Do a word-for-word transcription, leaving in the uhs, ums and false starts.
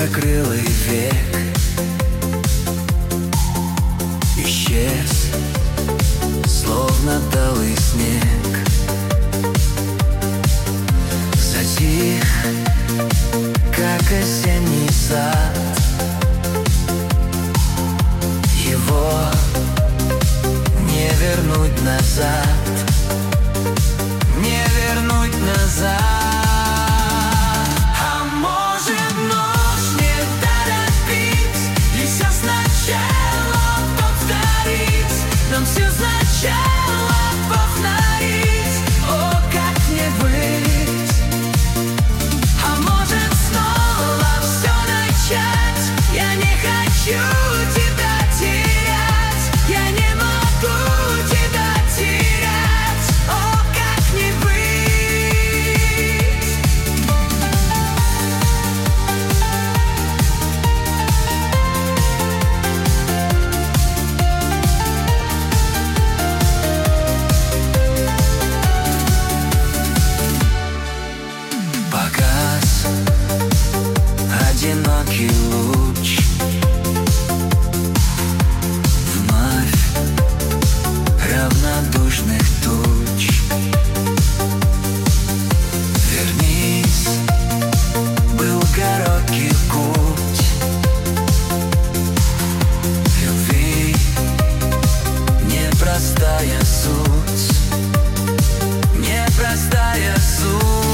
быстрокрылый век исчез, словно талый снег. Затих, как осенний сад. Его не вернуть назад, не вернуть назад. А может, нужно торопить и все сначала повторить, нам все сначала повторить. О, как не быть! А может, снова все начать? Я не хочу тебя терять, я не могу тебя терять. О, как не быть! Погас одинокий луч, вновь равнодушных туч. Вернись, был короткий путь любви, непростая суть, непростая суть.